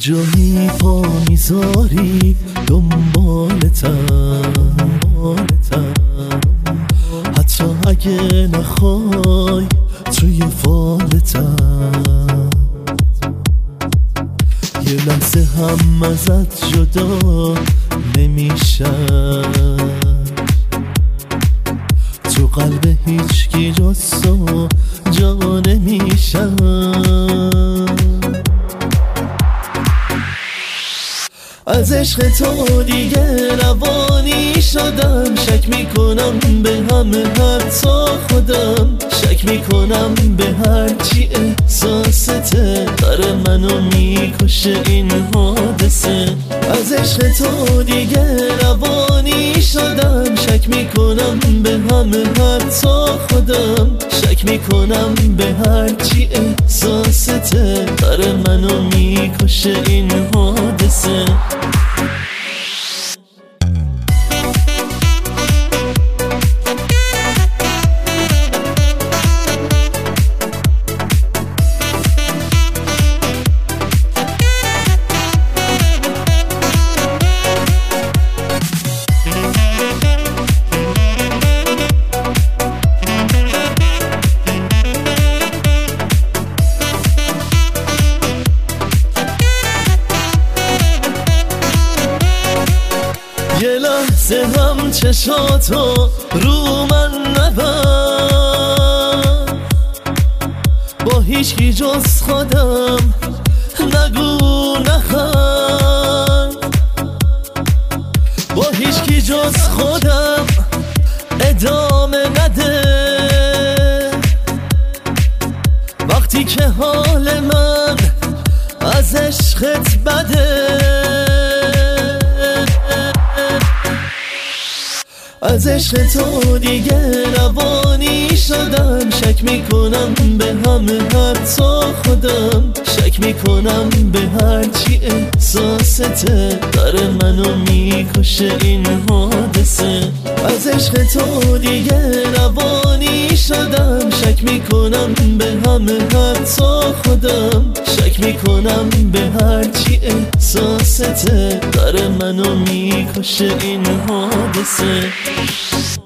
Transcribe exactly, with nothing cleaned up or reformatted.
جایی پا میذاری دنبالتم، حتی اگه نخوای توی فالتم. یه لحظه هم ازت جدا نمیشم، تو قلب هیچکی جز تو جا نمیشم. از عشق تو دیگه روانی شدم، شک میکنم به همه حتی خودم، شک میکنم به هرچی احساسته، داره منو میکشه این حادثه. از عشق تو دیگه روانی شدم، شک میکنم به همه حتی خودم، شک میکنم به هرچی احساسته، داره منو میکشه این حادثه. یه لحظه هم چشاتو رو من نبر، با هیچکی جز خودم نگو نخند، با هیچکی جز خودم ادامه نده، وقتی که حال من از عشقت بده. از عشق تو دیگه روانی شدم، شک میکنم به همه حتی خودم، شک میکنم به هرچی احساسته، داره منو میکشه این حادثه. از عشق تو دیگه روانی شدم، شک میکنم به همه حتی خودم، شک میکنم به هرچی احساسته، داره منو میکشه این حادثه.